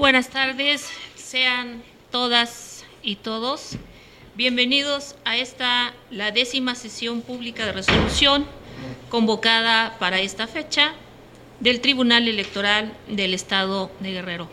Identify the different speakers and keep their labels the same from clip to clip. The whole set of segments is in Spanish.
Speaker 1: buenas tardes, sean todas y todos bienvenidos a la 10ª sesión pública de resolución convocada para esta fecha del Tribunal Electoral del Estado de Guerrero.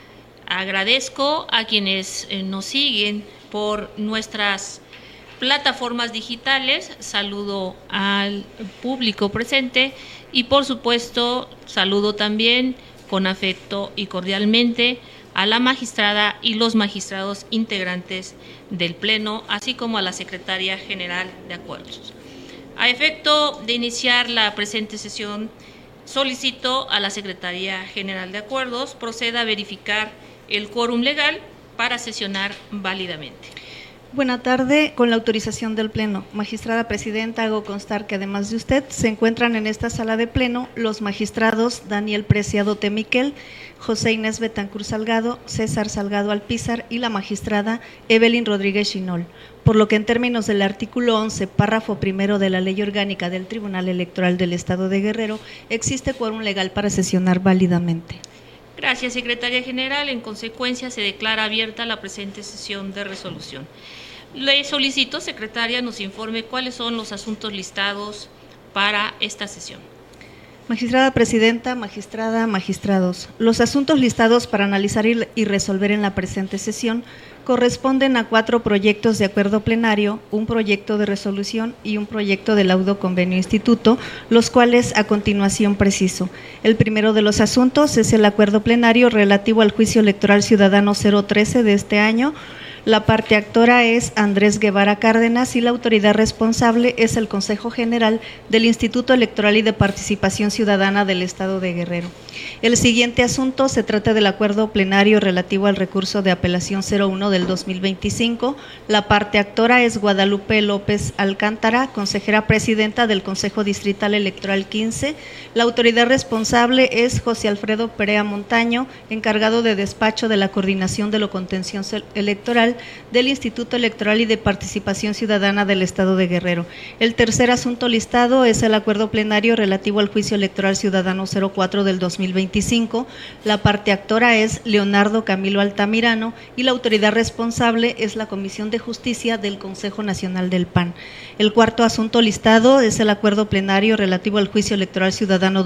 Speaker 1: Agradezco a quienes nos siguen por nuestras plataformas digitales, saludo al público presente y por supuesto saludo también con afecto y cordialmente a la magistrada y los magistrados integrantes del Pleno, así como a la Secretaria General de Acuerdos. A efecto de iniciar la presente sesión, solicito a la Secretaría General de Acuerdos proceda a verificar el quórum legal para sesionar válidamente.
Speaker 2: Buena tarde, con la autorización del Pleno. Magistrada Presidenta, hago constar que además de usted se encuentran en esta sala de Pleno los magistrados Daniel Preciado Temiquel, José Inés Betancur Salgado, César Salgado Alpizar y la magistrada Evelyn Rodríguez Chinol, por lo que en términos del artículo 11, párrafo primero de la Ley Orgánica del Tribunal Electoral del Estado de Guerrero, existe quórum legal para sesionar válidamente.
Speaker 1: Gracias, Secretaria General. En consecuencia, se declara abierta la presente sesión de resolución. Le solicito, Secretaria, nos informe cuáles son los asuntos listados para esta sesión.
Speaker 2: Magistrada Presidenta, magistrada, magistrados, los asuntos listados para analizar y resolver en la presente sesión corresponden a 4 proyectos de acuerdo plenario, un proyecto de resolución y un proyecto de laudo convenio instituto, los cuales a continuación preciso. El primero de los asuntos es el acuerdo plenario relativo al juicio electoral ciudadano 013 de este año. La parte actora es Andrés Guevara Cárdenas y la autoridad responsable es el Consejo General del Instituto Electoral y de Participación Ciudadana del Estado de Guerrero. El siguiente asunto se trata del acuerdo plenario relativo al recurso de apelación 01 del 2025. La parte actora es Guadalupe López Alcántara, consejera presidenta del Consejo Distrital Electoral 15. La autoridad responsable es José Alfredo Perea Montaño, encargado de despacho de la coordinación de lo contencioso electoral del Instituto Electoral y de Participación Ciudadana del Estado de Guerrero. El tercer asunto listado es el acuerdo plenario relativo al juicio electoral ciudadano 04 del 2025. La parte actora es Leonardo Camilo Altamirano y la autoridad responsable es la Comisión de Justicia del Consejo Nacional del PAN. El cuarto asunto listado es el acuerdo plenario relativo al juicio electoral ciudadano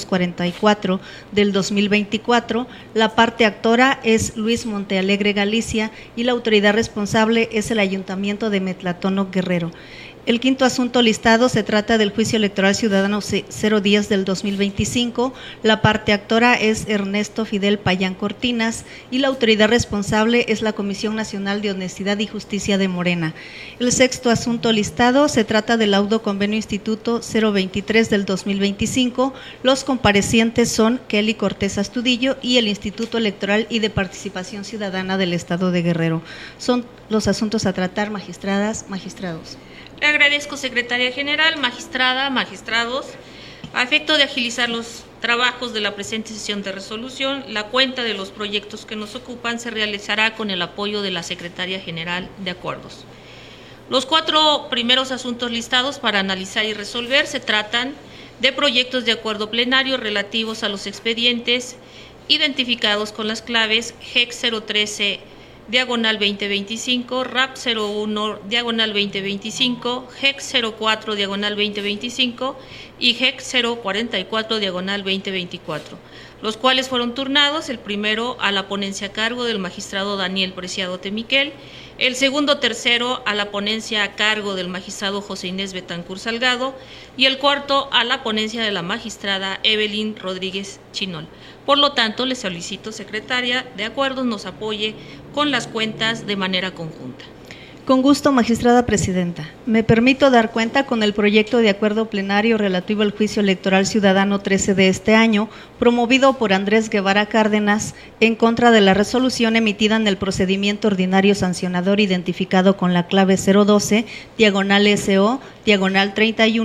Speaker 2: 244 del 2024. La parte actora es Luis Montealegre Galicia y la autoridad responsable es el Ayuntamiento de Metlatónoc Guerrero. El quinto asunto listado se trata del juicio electoral ciudadano 010 del 2025. La parte actora es Ernesto Fidel Payán Cortinas y la autoridad responsable es la Comisión Nacional de Honestidad y Justicia de Morena. El sexto asunto listado se trata del laudo convenio instituto 023 del 2025. Los comparecientes son Kelly Cortés Astudillo y el Instituto Electoral y de Participación Ciudadana del Estado de Guerrero. Son los asuntos a tratar, magistradas, magistrados.
Speaker 1: Le agradezco, Secretaria General, magistrada, magistrados. A efecto de agilizar los trabajos de la presente sesión de resolución, la cuenta de los proyectos que nos ocupan se realizará con el apoyo de la Secretaría General de Acuerdos. Los 4 primeros asuntos listados para analizar y resolver se tratan de proyectos de acuerdo plenario relativos a los expedientes identificados con las claves GEC 013 diagonal 2025, RAP 01 diagonal 2025, GEC 04 diagonal 2025 y GEC 044 diagonal 2024, los cuales fueron turnados, el primero a la ponencia a cargo del magistrado Daniel Preciado Temiquel, el segundo tercero a la ponencia a cargo del magistrado José Inés Betancur Salgado y el cuarto a la ponencia de la magistrada Evelyn Rodríguez Chinol. Por lo tanto, le solicito, Secretaria de Acuerdos, nos apoye con las cuentas de manera conjunta.
Speaker 2: Con gusto, magistrada presidenta. Me permito dar cuenta con el proyecto de acuerdo plenario relativo al juicio electoral ciudadano 13 de este año, promovido por Andrés Guevara Cárdenas, en contra de la resolución emitida en el procedimiento ordinario sancionador identificado con la clave 012, diagonal SO, diagonal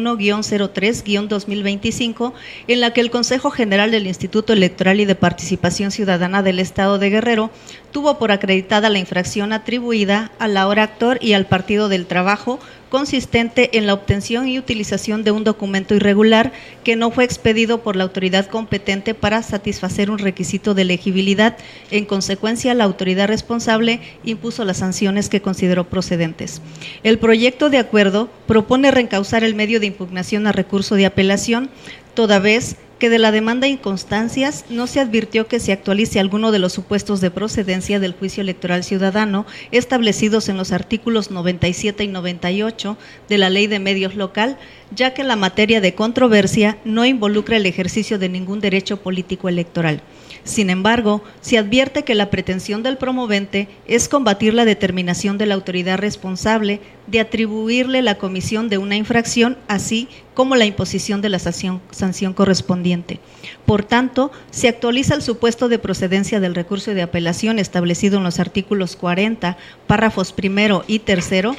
Speaker 2: 31-03-2025, en la que el Consejo General del Instituto Electoral y de Participación Ciudadana del Estado de Guerrero tuvo por acreditada la infracción atribuida a la hora actora opositor y al Partido del Trabajo, consistente en la obtención y utilización de un documento irregular que no fue expedido por la autoridad competente para satisfacer un requisito de elegibilidad. En consecuencia, la autoridad responsable impuso las sanciones que consideró procedentes. El proyecto de acuerdo propone reencauzar el medio de impugnación a recurso de apelación, toda vez que de la demanda inconstancias no se advirtió que se actualice alguno de los supuestos de procedencia del juicio electoral ciudadano establecidos en los artículos 97 y 98 de la Ley de Medios Local, ya que la materia de controversia no involucra el ejercicio de ningún derecho político electoral. Sin embargo, se advierte que la pretensión del promovente es combatir la determinación de la autoridad responsable de atribuirle la comisión de una infracción, así como la imposición de la sanción correspondiente. Por tanto, se actualiza el supuesto de procedencia del recurso de apelación establecido en los artículos 40, párrafos primero y tercero,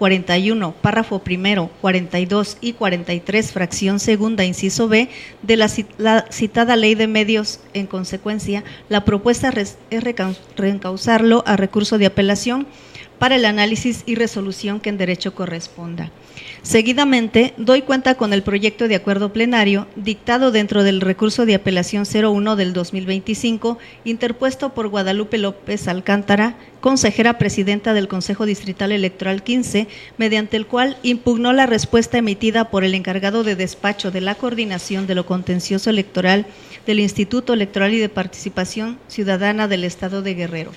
Speaker 2: 41, párrafo primero, 42 y 43, fracción segunda, inciso B, de la citada Ley de Medios. En consecuencia, la propuesta es reencauzarlo a recurso de apelación para el análisis y resolución que en derecho corresponda. Seguidamente, doy cuenta con el proyecto de acuerdo plenario dictado dentro del recurso de apelación 01 del 2025, interpuesto por Guadalupe López Alcántara, consejera presidenta del Consejo Distrital Electoral 15, mediante el cual impugnó la respuesta emitida por el encargado de despacho de la coordinación de lo contencioso electoral del Instituto Electoral y de Participación Ciudadana del Estado de Guerrero.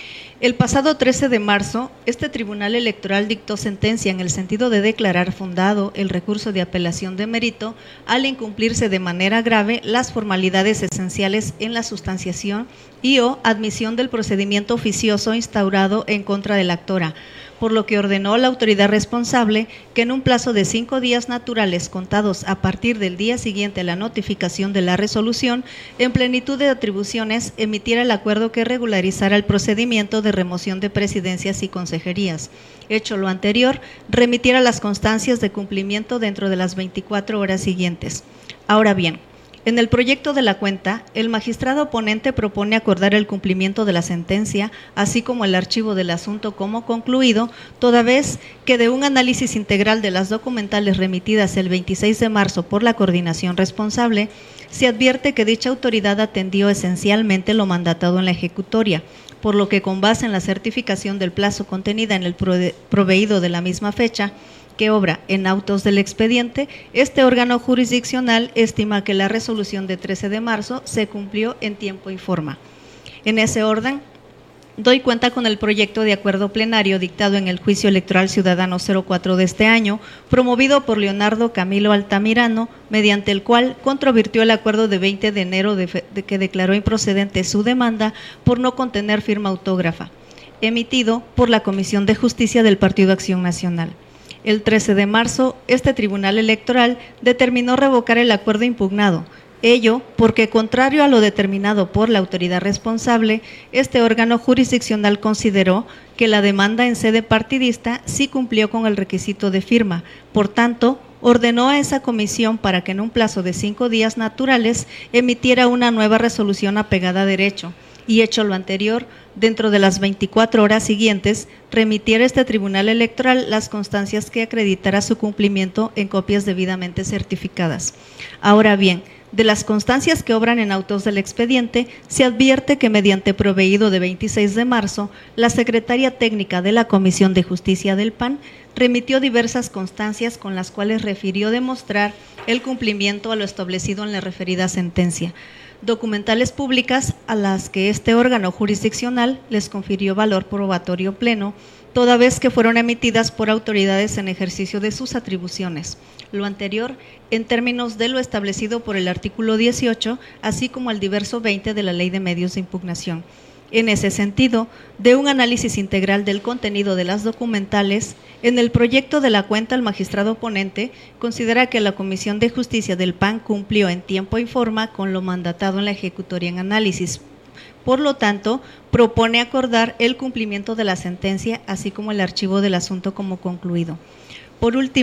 Speaker 2: El pasado 13 de marzo, este Tribunal Electoral dictó sentencia en el sentido de declarar fundado el recurso de apelación de mérito al incumplirse de manera grave las formalidades esenciales en la sustanciación y o admisión del procedimiento oficioso instaurado en contra de la actora, por lo que ordenó a la autoridad responsable que en un plazo de 5 días naturales contados a partir del día siguiente a la notificación de la resolución, en plenitud de atribuciones, emitiera el acuerdo que regularizara el procedimiento de remoción de presidencias y consejerías. Hecho lo anterior, remitiera las constancias de cumplimiento dentro de las 24 horas siguientes. Ahora bien, en el proyecto de la cuenta, el magistrado ponente propone acordar el cumplimiento de la sentencia, así como el archivo del asunto como concluido, toda vez que de un análisis integral de las documentales remitidas el 26 de marzo por la coordinación responsable, se advierte que dicha autoridad atendió esencialmente lo mandatado en la ejecutoria, por lo que con base en la certificación del plazo contenida en el proveído de la misma fecha, que obra en autos del expediente, este órgano jurisdiccional estima que la resolución de 13 de marzo se cumplió en tiempo y forma. En ese orden, doy cuenta con el proyecto de acuerdo plenario dictado en el Juicio Electoral Ciudadano 04 de este año, promovido por Leonardo Camilo Altamirano, mediante el cual controvirtió el acuerdo de 20 de enero de que declaró improcedente su demanda por no contener firma autógrafa, emitido por la Comisión de Justicia del Partido Acción Nacional. El 13 de marzo, este Tribunal Electoral determinó revocar el acuerdo impugnado. Ello porque, contrario a lo determinado por la autoridad responsable, este órgano jurisdiccional consideró que la demanda en sede partidista sí cumplió con el requisito de firma. Por tanto, ordenó a esa comisión para que en un plazo de 5 días naturales emitiera una nueva resolución apegada a derecho. Y hecho lo anterior, dentro de las 24 horas siguientes, remitiera este Tribunal Electoral las constancias que acreditara su cumplimiento en copias debidamente certificadas. Ahora bien, de las constancias que obran en autos del expediente, se advierte que mediante proveído de 26 de marzo, la secretaria técnica de la Comisión de Justicia del PAN remitió diversas constancias con las cuales refirió demostrar el cumplimiento a lo establecido en la referida sentencia. Documentales públicas a las que este órgano jurisdiccional les confirió valor probatorio pleno, toda vez que fueron emitidas por autoridades en ejercicio de sus atribuciones. Lo anterior, en términos de lo establecido por el artículo 18, así como el diverso 20 de la Ley de Medios de Impugnación. En ese sentido, de un análisis integral del contenido de las documentales, en el proyecto de la cuenta el magistrado ponente considera que la Comisión de Justicia del PAN cumplió en tiempo y forma con lo mandatado en la ejecutoria en análisis. Por lo tanto, propone acordar el cumplimiento de la sentencia, así como el archivo del asunto como concluido. Por último,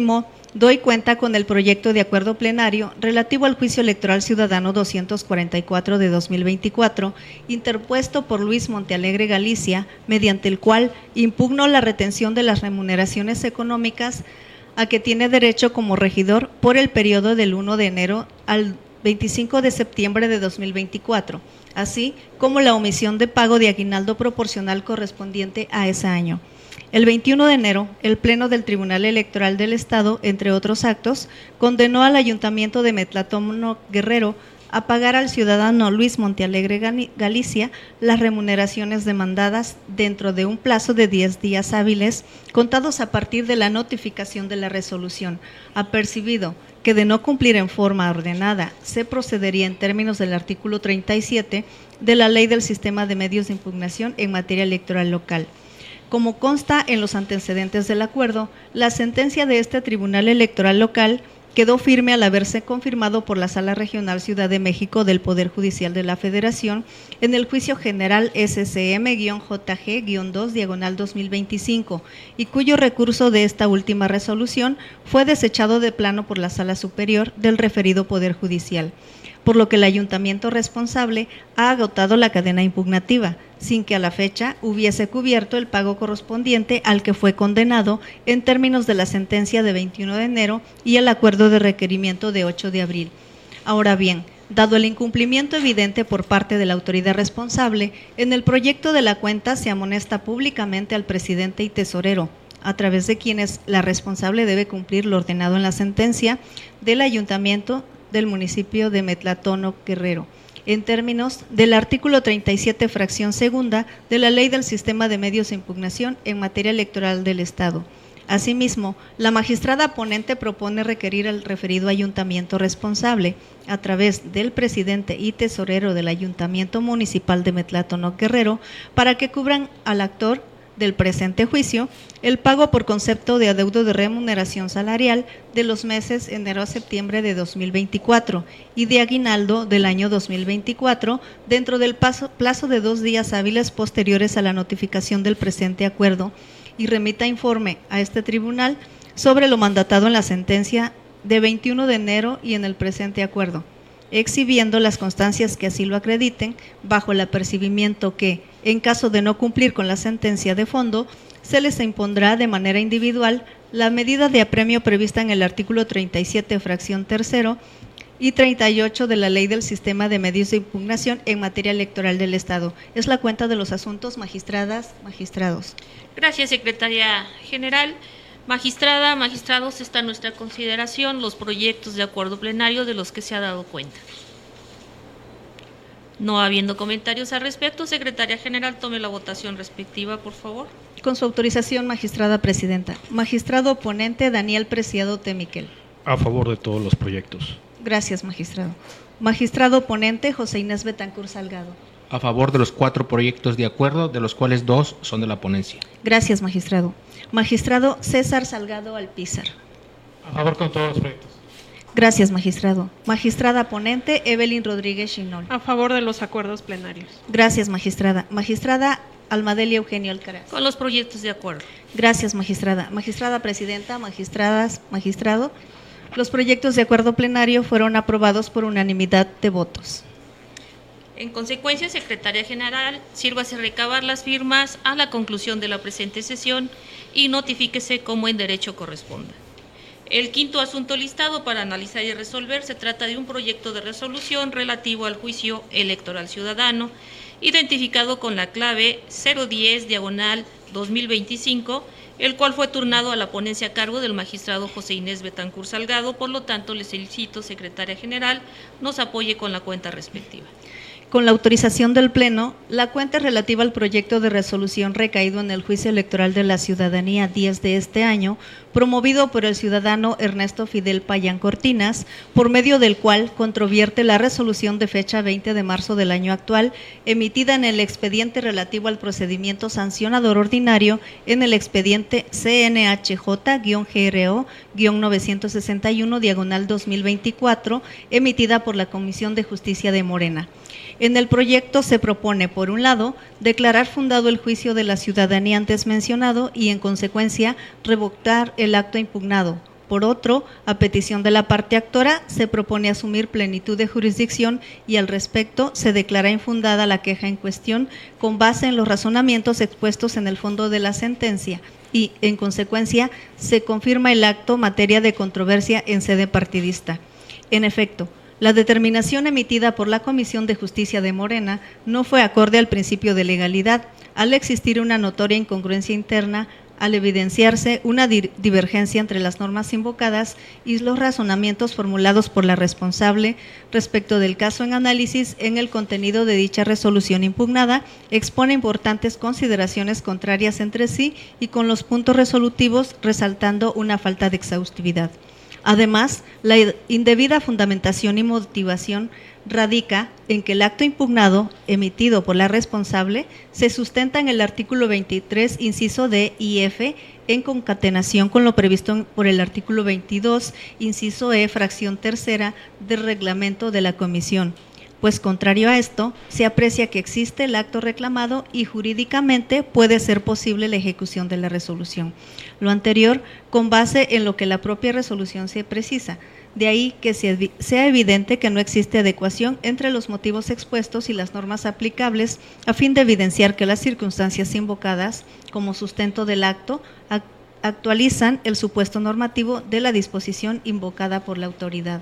Speaker 2: doy cuenta con el proyecto de acuerdo plenario relativo al juicio electoral ciudadano 244 de 2024, interpuesto por Luis Montealegre Galicia, mediante el cual impugno la retención de las remuneraciones económicas a que tiene derecho como regidor por el periodo del 1 de enero al 25 de septiembre de 2024, así como la omisión de pago de aguinaldo proporcional correspondiente a ese año. El 21 de enero, el Pleno del Tribunal Electoral del Estado, entre otros actos, condenó al Ayuntamiento de Metlatónoc Guerrero a pagar al ciudadano Luis Montealegre Galicia las remuneraciones demandadas dentro de un plazo de 10 días hábiles, contados a partir de la notificación de la resolución, apercibido que de no cumplir en forma ordenada, se procedería en términos del artículo 37 de la Ley del Sistema de Medios de Impugnación en materia electoral local. Como consta en los antecedentes del acuerdo, la sentencia de este Tribunal Electoral Local quedó firme al haberse confirmado por la Sala Regional Ciudad de México del Poder Judicial de la Federación en el juicio general SCM-JG-2/2025 y cuyo recurso de esta última resolución fue desechado de plano por la Sala Superior del referido Poder Judicial, por lo que el ayuntamiento responsable ha agotado la cadena impugnativa, sin que a la fecha hubiese cubierto el pago correspondiente al que fue condenado en términos de la sentencia de 21 de enero y el acuerdo de requerimiento de 8 de abril. Ahora bien, dado el incumplimiento evidente por parte de la autoridad responsable, en el proyecto de la cuenta se amonesta públicamente al presidente y tesorero, a través de quienes la responsable debe cumplir lo ordenado en la sentencia del ayuntamiento del municipio de Metlatónoc Guerrero, en términos del artículo 37, fracción segunda de la Ley del Sistema de Medios de Impugnación en materia electoral del Estado. Asimismo, la magistrada ponente propone requerir al referido ayuntamiento responsable, a través del presidente y tesorero del Ayuntamiento Municipal de Metlatónoc Guerrero, para que cubran al actor del presente juicio el pago por concepto de adeudo de remuneración salarial de los meses enero a septiembre de 2024 y de aguinaldo del año 2024 dentro del plazo de 2 días hábiles posteriores a la notificación del presente acuerdo, y remita informe a este tribunal sobre lo mandatado en la sentencia de 21 de enero y en el presente acuerdo, exhibiendo las constancias que así lo acrediten, bajo el apercibimiento que, en caso de no cumplir con la sentencia de fondo, se les impondrá de manera individual la medida de apremio prevista en el artículo 37, fracción tercero y 38 de la Ley del Sistema de Medios de Impugnación en materia electoral del Estado. Es la cuenta de los asuntos, magistradas, magistrados.
Speaker 1: Gracias, secretaria general. Magistrada, magistrados, está a nuestra consideración los proyectos de acuerdo plenario de los que se ha dado cuenta. No habiendo comentarios al respecto, secretaria general, tome la votación respectiva, por favor.
Speaker 2: Con su autorización, magistrada presidenta. Magistrado ponente Daniel Preciado Temiquel.
Speaker 3: A favor de todos los proyectos.
Speaker 2: Gracias, magistrado. Magistrado ponente José Inés Betancur Salgado.
Speaker 4: A favor de los 4 proyectos de acuerdo, de los cuales 2 son de la ponencia.
Speaker 2: Gracias, magistrado. Magistrado César Salgado Alpizar.
Speaker 3: A favor con todos los proyectos.
Speaker 2: Gracias, magistrado. Magistrada ponente Evelyn Rodríguez Chinol.
Speaker 5: A favor de los acuerdos plenarios.
Speaker 2: Gracias, magistrada. Magistrada Almadelia Eugenio Alcaraz.
Speaker 1: Con los proyectos de acuerdo.
Speaker 2: Gracias, magistrada. Magistrada presidenta, magistradas, magistrado. Los proyectos de acuerdo plenario fueron aprobados por unanimidad de votos.
Speaker 1: En consecuencia, secretaria general, sírvase recabar las firmas a la conclusión de la presente sesión y notifíquese como en derecho corresponda. El quinto asunto listado para analizar y resolver se trata de un proyecto de resolución relativo al juicio electoral ciudadano, identificado con la clave 010/2025, el cual fue turnado a la ponencia a cargo del magistrado José Inés Betancur Salgado. Por lo tanto, le solicito, secretaria general, nos apoye con la cuenta respectiva.
Speaker 2: Con la autorización del Pleno, la cuenta relativa al proyecto de resolución recaído en el juicio electoral de la ciudadanía 10 de este año, promovido por el ciudadano Ernesto Fidel Payán Cortinas, por medio del cual controvierte la resolución de fecha 20 de marzo del año actual, emitida en el expediente relativo al procedimiento sancionador ordinario en el expediente CNHJ-GRO-961/2024, emitida por la Comisión de Justicia de Morena. En el proyecto se propone, por un lado, declarar fundado el juicio de la ciudadanía antes mencionado y, en consecuencia, revocar el acto impugnado. Por otro, a petición de la parte actora, se propone asumir plenitud de jurisdicción y al respecto se declara infundada la queja en cuestión con base en los razonamientos expuestos en el fondo de la sentencia y, en consecuencia, se confirma el acto materia de controversia en sede partidista. En efecto, la determinación emitida por la Comisión de Justicia de Morena no fue acorde al principio de legalidad, al existir una notoria incongruencia interna, al evidenciarse una divergencia entre las normas invocadas y los razonamientos formulados por la responsable respecto del caso en análisis en el contenido de dicha resolución impugnada, expone importantes consideraciones contrarias entre sí y con los puntos resolutivos resaltando una falta de exhaustividad. Además, la indebida fundamentación y motivación radica en que el acto impugnado emitido por la responsable se sustenta en el artículo 23, inciso D y F, en concatenación con lo previsto por el artículo 22, inciso E, fracción tercera del reglamento de la Comisión. Pues contrario a esto, se aprecia que existe el acto reclamado y jurídicamente puede ser posible la ejecución de la resolución. Lo anterior con base en lo que la propia resolución se precisa. De ahí que sea evidente que no existe adecuación entre los motivos expuestos y las normas aplicables a fin de evidenciar que las circunstancias invocadas como sustento del acto actualizan el supuesto normativo de la disposición invocada por la autoridad.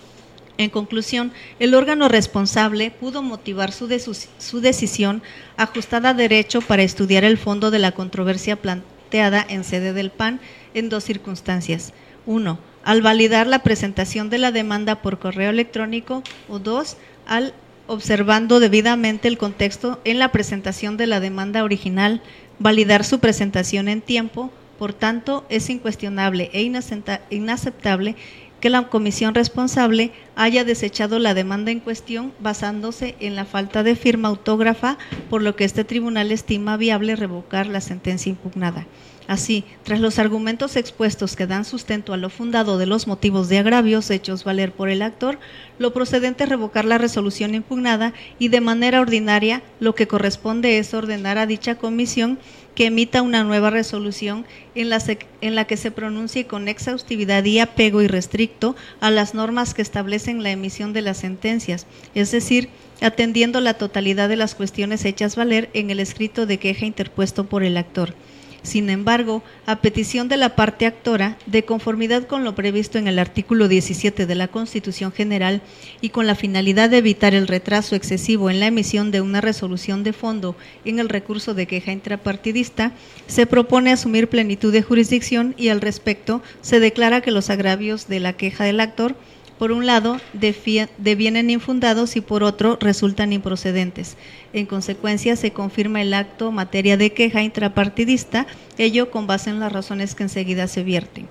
Speaker 2: En conclusión, el órgano responsable pudo motivar su decisión ajustada a derecho para estudiar el fondo de la controversia planteada en sede del PAN en dos circunstancias. 1. Al validar la presentación de la demanda por correo electrónico, o 2. Al observando debidamente el contexto en la presentación de la demanda original, validar su presentación en tiempo. Por tanto, es incuestionable e inaceptable que la comisión responsable haya desechado la demanda en cuestión basándose en la falta de firma autógrafa, por lo que este tribunal estima viable revocar la sentencia impugnada. Así, tras los argumentos expuestos que dan sustento a lo fundado de los motivos de agravios hechos valer por el actor, lo procedente es revocar la resolución impugnada y de manera ordinaria lo que corresponde es ordenar a dicha comisión que emita una nueva resolución en la que se pronuncie con exhaustividad y apego irrestricto a las normas que establecen la emisión de las sentencias, es decir, atendiendo la totalidad de las cuestiones hechas valer en el escrito de queja interpuesto por el actor. Sin embargo, a petición de la parte actora, de conformidad con lo previsto en el artículo 17 de la Constitución General y con la finalidad de evitar el retraso excesivo en la emisión de una resolución de fondo en el recurso de queja intrapartidista, se propone asumir plenitud de jurisdicción y al respecto se declara que los agravios de la queja del actor, por un lado, devienen infundados y por otro, resultan improcedentes. En consecuencia, se confirma el acto materia de queja intrapartidista, ello con base en las razones que enseguida se vierten.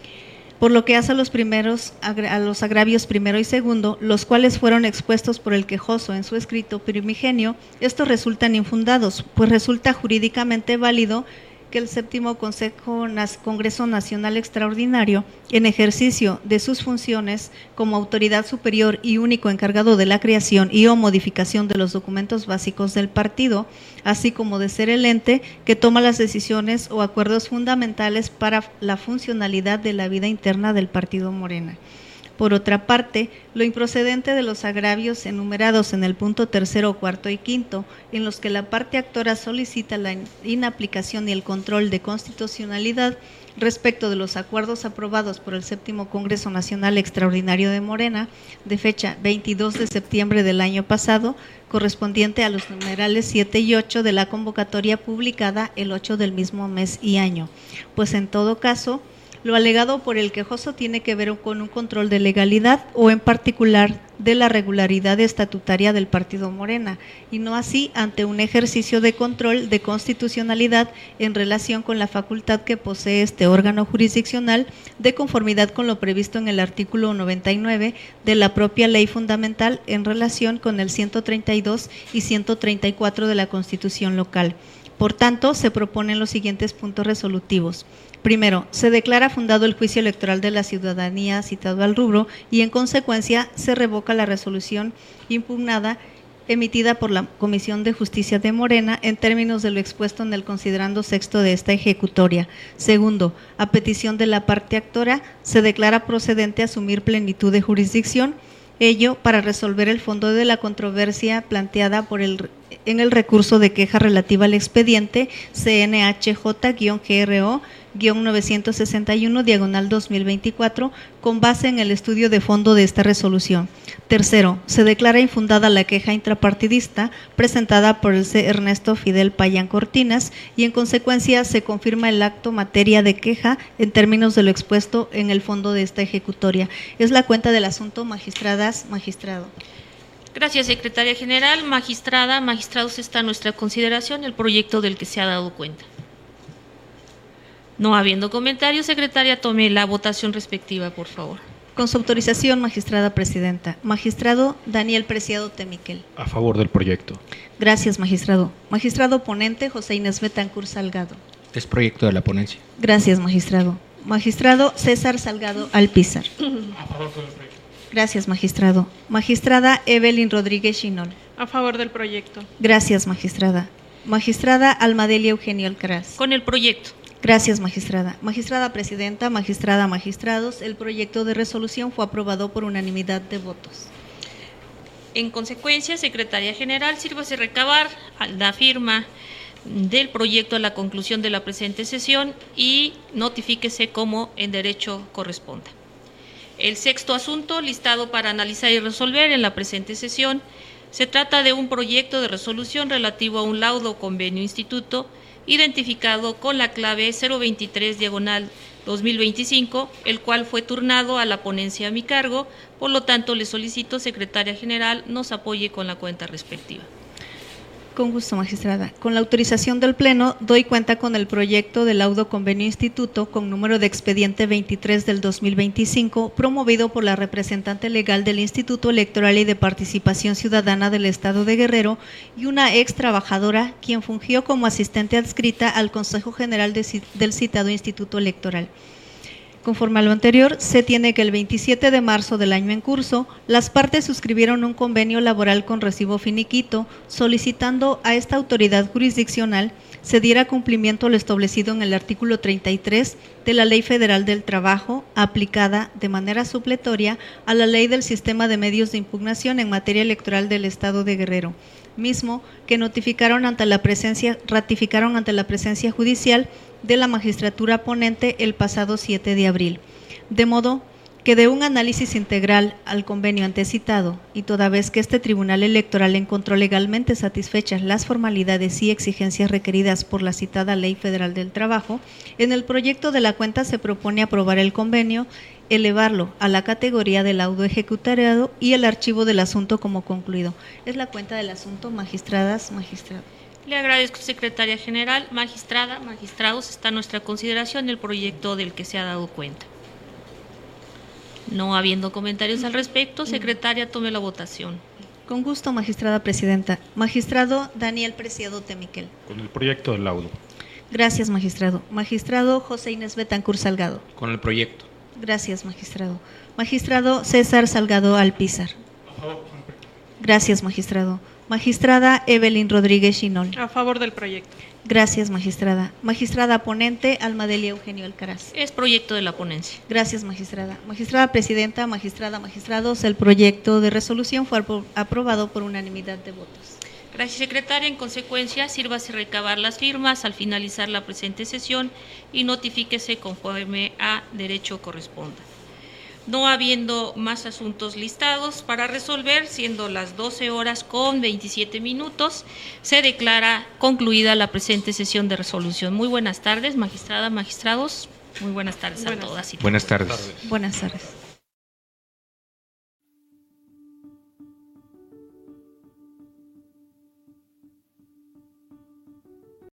Speaker 2: Por lo que hace a los agravios primero y segundo, los cuales fueron expuestos por el quejoso en su escrito primigenio, estos resultan infundados, pues resulta jurídicamente válido que el séptimo Congreso Nacional Extraordinario, en ejercicio de sus funciones como autoridad superior y único encargado de la creación y o modificación de los documentos básicos del partido, así como de ser el ente que toma las decisiones o acuerdos fundamentales para la funcionalidad de la vida interna del partido Morena. Por otra parte, lo improcedente de los agravios enumerados en el punto tercero, cuarto y quinto, en los que la parte actora solicita la inaplicación y el control de constitucionalidad respecto de los acuerdos aprobados por el séptimo Congreso Nacional Extraordinario de Morena, de fecha 22 de septiembre del año pasado, correspondiente a los numerales 7 y 8 de la convocatoria publicada el 8 del mismo mes y año, pues en todo caso, lo alegado por el quejoso tiene que ver con un control de legalidad o en particular de la regularidad estatutaria del partido Morena y no así ante un ejercicio de control de constitucionalidad en relación con la facultad que posee este órgano jurisdiccional de conformidad con lo previsto en el artículo 99 de la propia ley fundamental en relación con el 132 y 134 de la Constitución local. Por tanto, se proponen los siguientes puntos resolutivos. Primero, se declara fundado el juicio electoral de la ciudadanía citado al rubro y en consecuencia se revoca la resolución impugnada emitida por la Comisión de Justicia de Morena en términos de lo expuesto en el considerando sexto de esta ejecutoria. Segundo, a petición de la parte actora, se declara procedente asumir plenitud de jurisdicción, ello para resolver el fondo de la controversia planteada en el recurso de queja relativa al expediente CNHJ-GRO-961/2024 con base en el estudio de fondo de esta resolución. Tercero, se declara infundada la queja intrapartidista presentada por el C. Ernesto Fidel Payán Cortinas y en consecuencia se confirma el acto materia de queja en términos de lo expuesto en el fondo de esta ejecutoria. Es la cuenta del asunto, magistradas, magistrado.
Speaker 1: Gracias, secretaria general. Magistrada, magistrados, está a nuestra consideración el proyecto del que se ha dado cuenta. No habiendo comentarios, secretaria, tome la votación respectiva, por favor.
Speaker 2: Con su autorización, magistrada presidenta. Magistrado Daniel Preciado Temiquel.
Speaker 3: A favor del proyecto.
Speaker 2: Gracias, magistrado. Magistrado ponente, José Inés Betancur Salgado.
Speaker 4: Es proyecto de la ponencia.
Speaker 2: Gracias, magistrado. Magistrado César Salgado Alpizar.
Speaker 3: A favor del proyecto.
Speaker 2: Gracias, magistrado. Magistrada Evelyn Rodríguez Chinol.
Speaker 5: A favor del proyecto.
Speaker 2: Gracias, magistrada. Magistrada Almadelia Eugenio Alcaraz.
Speaker 1: Con el proyecto.
Speaker 2: Gracias, magistrada. Magistrada presidenta, magistrada, magistrados, el proyecto de resolución fue aprobado por unanimidad de votos.
Speaker 1: En consecuencia, secretaria general, sírvase recabar la firma del proyecto a la conclusión de la presente sesión y notifíquese como en derecho corresponda. El sexto asunto listado para analizar y resolver en la presente sesión se trata de un proyecto de resolución relativo a un laudo o convenio instituto identificado con la clave 023/2025, el cual fue turnado a la ponencia a mi cargo, por lo tanto le solicito, secretaria general, nos apoye con la cuenta respectiva.
Speaker 2: Con gusto, magistrada. Con la autorización del Pleno, doy cuenta con el proyecto de laudo convenio instituto con número de expediente 23 del 2025, promovido por la representante legal del Instituto Electoral y de Participación Ciudadana del Estado de Guerrero y una ex trabajadora, quien fungió como asistente adscrita al Consejo General del citado Instituto Electoral. Conforme a lo anterior, se tiene que el 27 de marzo del año en curso, las partes suscribieron un convenio laboral con recibo finiquito, solicitando a esta autoridad jurisdiccional se diera cumplimiento a lo establecido en el artículo 33 de la Ley Federal del Trabajo, aplicada de manera supletoria a la Ley del Sistema de Medios de Impugnación en materia electoral del Estado de Guerrero, mismo que ratificaron ante la presencia judicial de la magistratura ponente el pasado 7 de abril. De modo que de un análisis integral al convenio antecitado, y toda vez que este Tribunal Electoral encontró legalmente satisfechas las formalidades y exigencias requeridas por la citada Ley Federal del Trabajo, en el proyecto de la cuenta se propone aprobar el convenio, elevarlo a la categoría de laudo ejecutariado y el archivo del asunto como concluido. Es la cuenta del asunto, magistradas, magistrados.
Speaker 1: Le agradezco, secretaria general. Magistrada, magistrados, está a nuestra consideración el proyecto del que se ha dado cuenta. No habiendo comentarios al respecto, secretaria, tome la votación.
Speaker 2: Con gusto, magistrada presidenta. Magistrado Daniel Preciado Temiquel.
Speaker 3: Con el proyecto del laudo.
Speaker 2: Gracias, magistrado. Magistrado José Inés Betancur Salgado.
Speaker 4: Con el proyecto.
Speaker 2: Gracias, magistrado. Magistrado César Salgado Alpizar. Gracias, magistrado. Magistrada Evelyn Rodríguez Chinol.
Speaker 5: A favor del proyecto.
Speaker 2: Gracias, magistrada. Magistrada ponente Almadelia Eugenio Alcaraz.
Speaker 1: Es proyecto de la ponencia.
Speaker 2: Gracias, magistrada. Magistrada presidenta, magistrada, magistrados, el proyecto de resolución fue aprobado por unanimidad de votos.
Speaker 1: Gracias, secretaria. En consecuencia, sírvase recabar las firmas al finalizar la presente sesión y notifíquese conforme a derecho corresponda. No habiendo más asuntos listados para resolver, siendo las 12:27, se declara concluida la presente sesión de resolución. Muy buenas tardes, magistrada, magistrados. Muy buenas tardes a todas y todos.
Speaker 4: Buenas tardes.
Speaker 2: Buenas tardes.